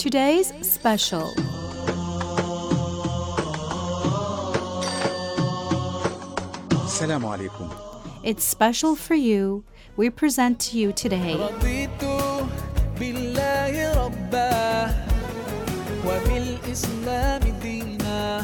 today's special. Assalamu alaikum. It's special for you. We present to you today رضيت بالله ربا وبالإسلام دينا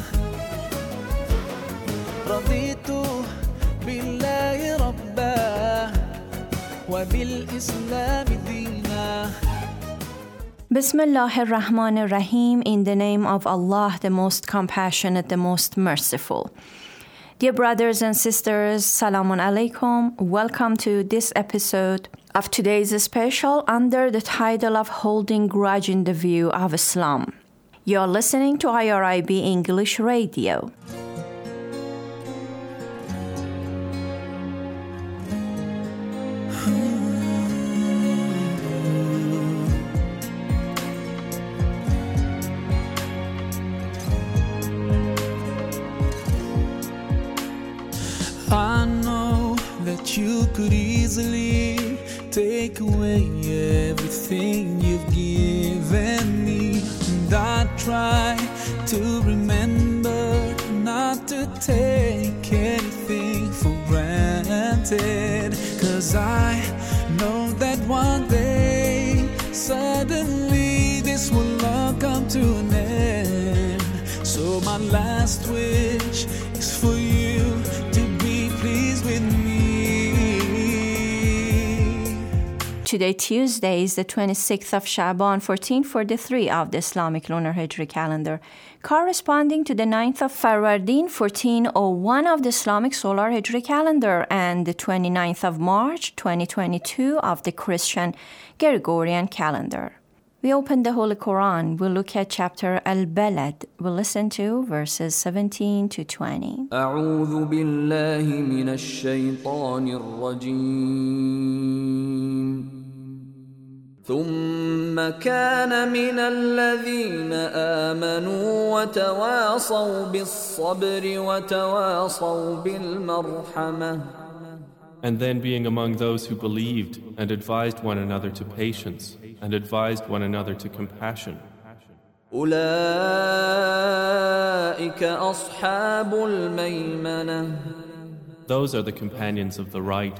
رضيت بالله ربا وبالإسلام دينا Bismillah ar-Rahman ar-Rahim, in the name of Allah, the most compassionate, the most merciful. Dear brothers and sisters, Salamun Alaikum. Welcome to this episode of today's special under the title of Holding Grudge in the View of Islam. You're listening to IRIB English Radio. I know that you could easily take away everything you've given me, and I try to remember not to take anything for granted, 'cause I know that one day suddenly this will all come to an end. So my last wish is for you to be pleased with me. Today, Tuesday, is the 26th of Sha'ban, 1443 of the Islamic Lunar Hijri calendar, corresponding to the 9th of Farwardin, 1401 of the Islamic Solar Hijri calendar, and the 29th of March, 2022 of the Christian Gregorian calendar. We open the Holy Quran. We'll look at chapter Al-Balad. We'll listen to verses 17 to 20. أعوذ بالله من الشيطان الرجيم ثم كان من الذين آمنوا وتواصوا بالصبر وتواصوا بالمرحمة. And then being among those who believed and advised one another to patience and advised one another to compassion. أولئك أصحاب الميمنة. Those are the companions of the right.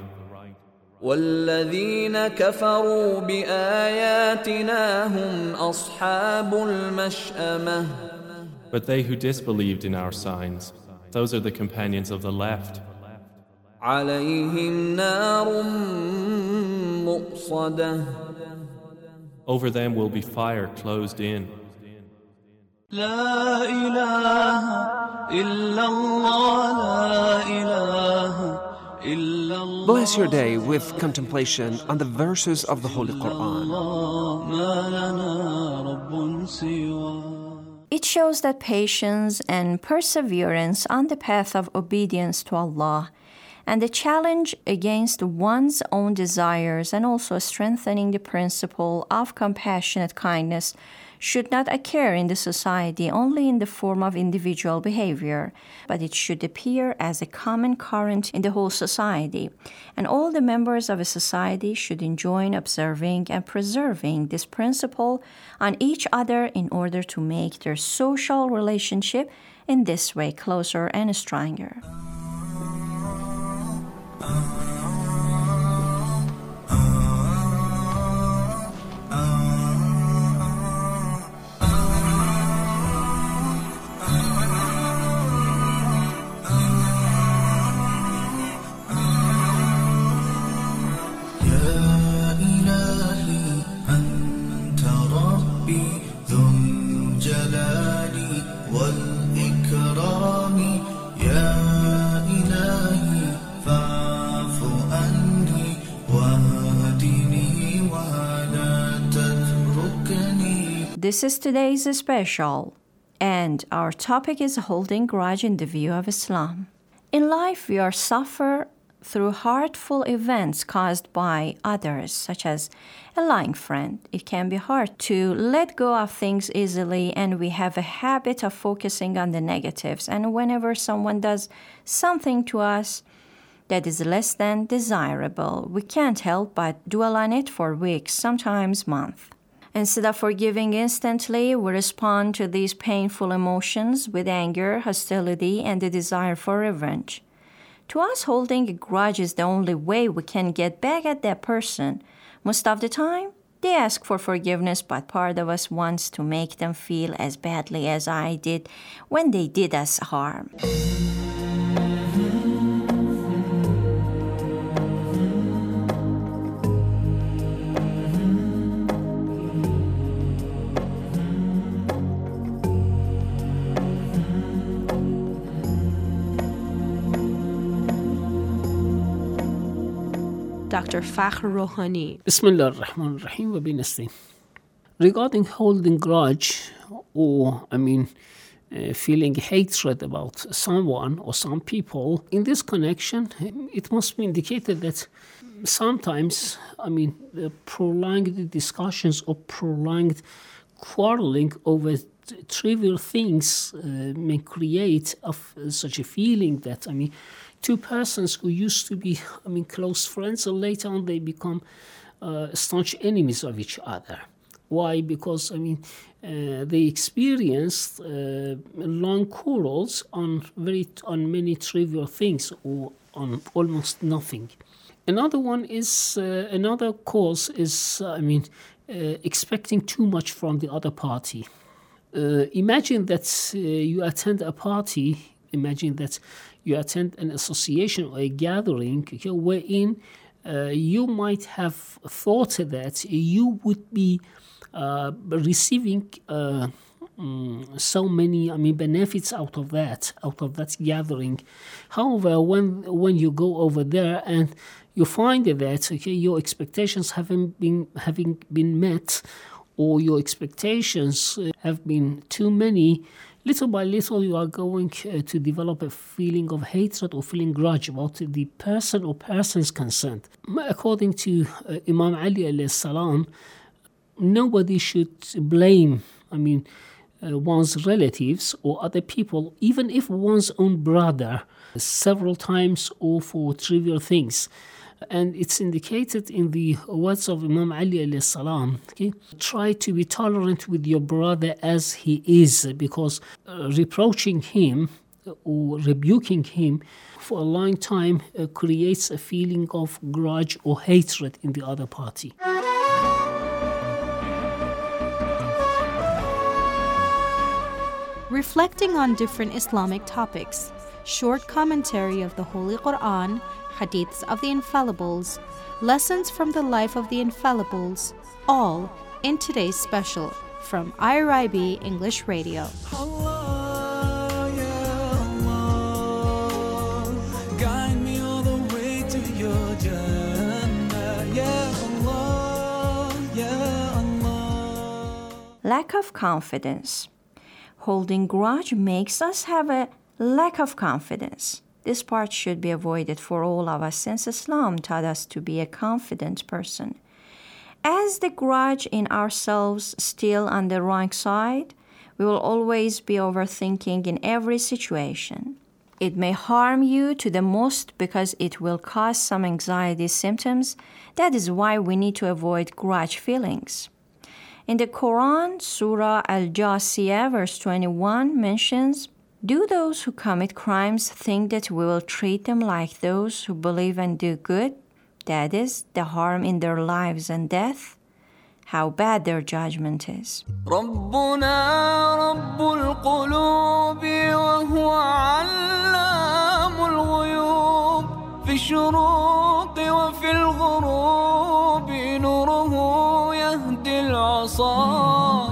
والذين كفروا بآياتنا هم أصحاب المشأمة. But they who disbelieved in our signs, those are the companions of the left. عليهم نار مؤصدة. Over them will be fire closed in. لا إله إلا الله لا إله إلا الله. Bless your day with contemplation on the verses of the Holy Quran. ما لنا رب سواه. It shows that patience and perseverance on the path of obedience to Allah and the challenge against one's own desires, and also strengthening the principle of compassionate kindness, should not occur in the society only in the form of individual behavior, but it should appear as a common current in the whole society. And all the members of a society should enjoin observing and preserving this principle on each other in order to make their social relationship in this way closer and stronger. This is today's special, and our topic is holding grudge in the view of Islam. In life, we are suffer through hurtful events caused by others, such as a lying friend. It can be hard to let go of things easily, and we have a habit of focusing on the negatives. And whenever someone does something to us that is less than desirable, we can't help but dwell on it for weeks, sometimes months. Instead of forgiving instantly, we respond to these painful emotions with anger, hostility, and the desire for revenge. To us, holding a grudge is the only way we can get back at that person. Most of the time, they ask for forgiveness, but part of us wants to make them feel as badly as I did when they did us harm. Dr. Fakhr Rouhani. Bismillah ar-Rahman ar-Rahim wa binastain. Regarding holding grudge or, feeling hatred about someone or some people, in this connection, it must be indicated that sometimes, the prolonged discussions or prolonged quarreling over trivial things may create such a feeling that, two persons who used to be, close friends, and later on they become staunch enemies of each other. Why? Because, they experienced long quarrels on many trivial things or on almost nothing. Another cause is, expecting too much from the other party. Imagine that you attend a party. Imagine that you attend an association or a gathering wherein you might have thought that you would be receiving so many benefits out of that gathering. However, when you go over there and you find that your expectations having been met, or your expectations have been too many, little by little you are going to develop a feeling of hatred or feeling grudge about the person or persons concerned. According to Imam Ali alayhi salam, nobody should blame one's relatives or other people, even if one's own brother, several times or for trivial things. And it's indicated in the words of Imam Ali alayhi salam, try to be tolerant with your brother as he is, because reproaching him or rebuking him for a long time creates a feeling of grudge or hatred in the other party. Reflecting on different Islamic topics, short commentary of the Holy Quran, hadiths of the Infallibles, lessons from the life of the Infallibles, all in today's special from IRIB English Radio. Allah, ya Allah, guide me all the way to your Jannah, ya Allah, ya Allah. Lack of confidence. Holding grudge makes us have a lack of confidence. This part should be avoided for all of us, since Islam taught us to be a confident person. As the grudge in ourselves still on the wrong side, we will always be overthinking in every situation. It may harm you to the most because it will cause some anxiety symptoms. That is why we need to avoid grudge feelings. In the Quran, Surah Al-Jasiyah, verse 21 mentions, "Do those who commit crimes think that we will treat them like those who believe and do good? That is, the harm in their lives and death? How bad their judgment is." ربنا رب القلوب وهو علام الغيوب في الشروق وفي الغروب نوره يهدي العصا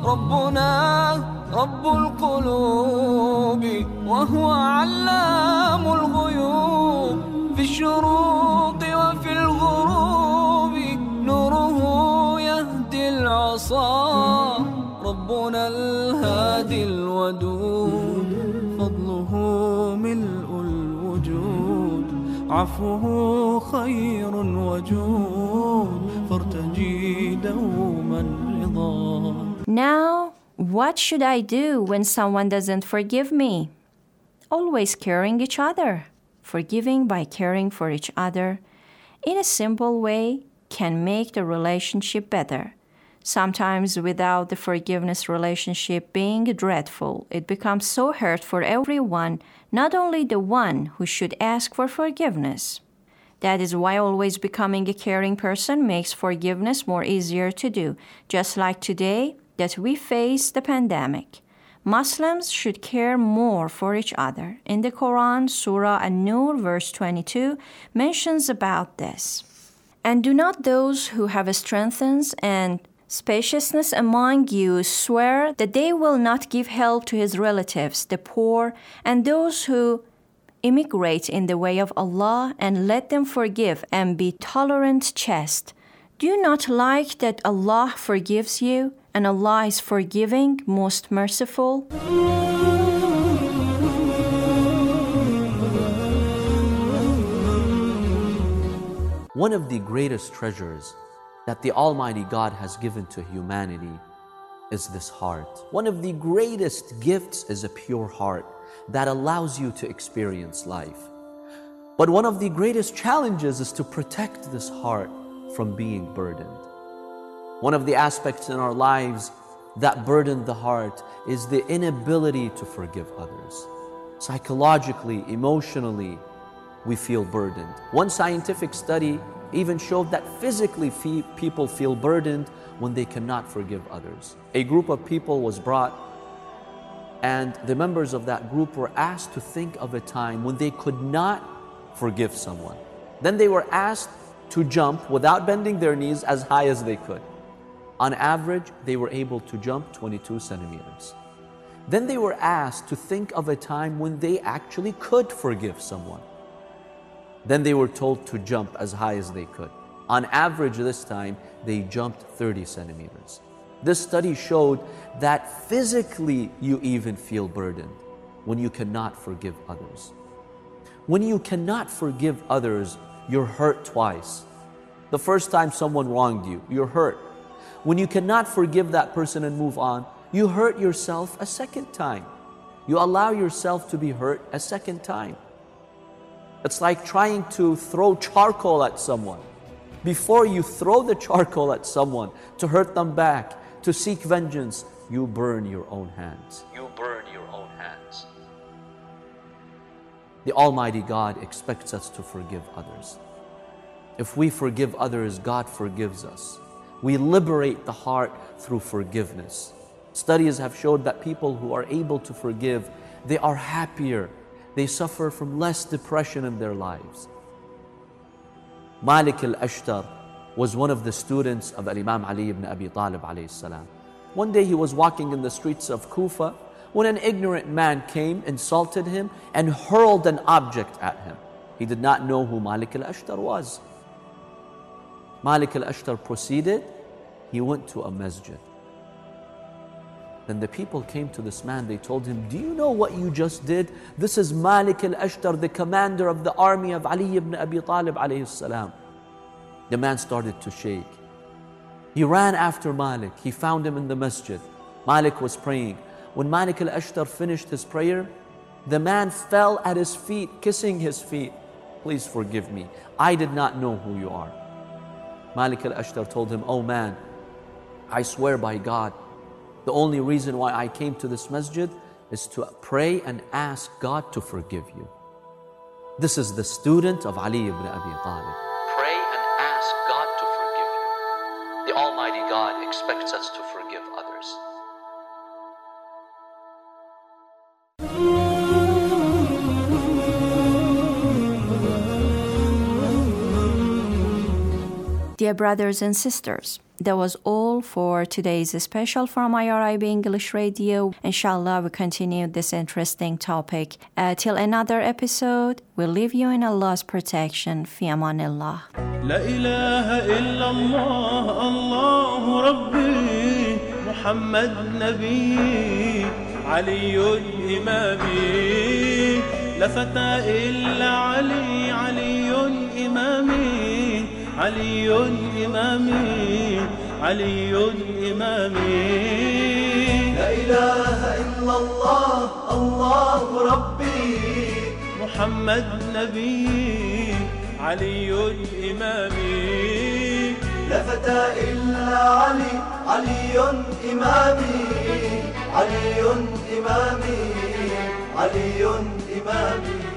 ربنا رب القلوب وهو علام الغيوب في الشروق وفي الغروب نوره يهدي العصا ربنا الهادي الودود فضله ملء الوجود عفوه خير وجود فارتجي دوما رضا. Now, what should I do when someone doesn't forgive me? Always caring each other. Forgiving by caring for each other in a simple way can make the relationship better. Sometimes without the forgiveness relationship being dreadful, it becomes so hurt for everyone, not only the one who should ask for forgiveness. That is why always becoming a caring person makes forgiveness more easier to do, just like today that we face the pandemic. Muslims should care more for each other. In the Quran, Surah An-Nur, verse 22, mentions about this. And do not those who have strength and spaciousness among you swear that they will not give help to his relatives, the poor, and those who immigrate in the way of Allah, and let them forgive and be tolerant chaste. Do you not like that Allah forgives you, and Allah is forgiving, most merciful? One of the greatest treasures that the Almighty God has given to humanity is this heart. One of the greatest gifts is a pure heart that allows you to experience life. But one of the greatest challenges is to protect this heart from being burdened. One of the aspects in our lives that burden the heart is the inability to forgive others. Psychologically, emotionally, we feel burdened. One scientific study even showed that physically people feel burdened when they cannot forgive others. A group of people was brought, and the members of that group were asked to think of a time when they could not forgive someone. Then they were asked to jump without bending their knees as high as they could. On average, they were able to jump 22 centimeters. Then they were asked to think of a time when they actually could forgive someone. Then they were told to jump as high as they could. On average this time, they jumped 30 centimeters. This study showed that physically you even feel burdened when you cannot forgive others. When you cannot forgive others, you're hurt twice. The first time someone wronged you, you're hurt. When you cannot forgive that person and move on, you hurt yourself a second time. You allow yourself to be hurt a second time. It's like trying to throw charcoal at someone. Before you throw the charcoal at someone to hurt them back, to seek vengeance, you burn your own hands. You burn your own hands. The Almighty God expects us to forgive others. If we forgive others, God forgives us. We liberate the heart through forgiveness. Studies have showed that people who are able to forgive, they are happier. They suffer from less depression in their lives. Malik al-Ashtar was one of the students of Imam Ali ibn Abi Talib alayhi salam. One day he was walking in the streets of Kufa when an ignorant man came, insulted him, and hurled an object at him. He did not know who Malik al-Ashtar was. Malik al-Ashtar proceeded, he went to a masjid. Then the people came to this man, they told him, do you know what you just did? This is Malik al-Ashtar, the commander of the army of Ali ibn Abi Talib alayhi salam. The man started to shake. He ran after Malik, he found him in the masjid. Malik was praying. When Malik al-Ashtar finished his prayer, the man fell at his feet, kissing his feet. Please forgive me, I did not know who you are. Malik al-Ashtar told him, oh man, I swear by God, the only reason why I came to this masjid is to pray and ask God to forgive you. This is the student of Ali ibn Abi Talib. Pray and ask God to forgive you. The Almighty God expects us to forgive others. Dear brothers and sisters, that was all for today's special from IRIB English Radio. Inshallah, we continue this interesting topic. Till another episode, we'll leave you in Allah's protection. Fi amanillah. La ilaha illallah, Allahu Rabbi, Muhammad Nabi, Aliyun Imami, La fata illa Ali, Aliyun Imami, Aliyun Imami, Aliyun Imami. La ilaha illallah, Allahu Rabbi, Muhammad Nabi, Aliyun Imami, La fata illa Ali. علي إمامي علي إمامي علي إمامي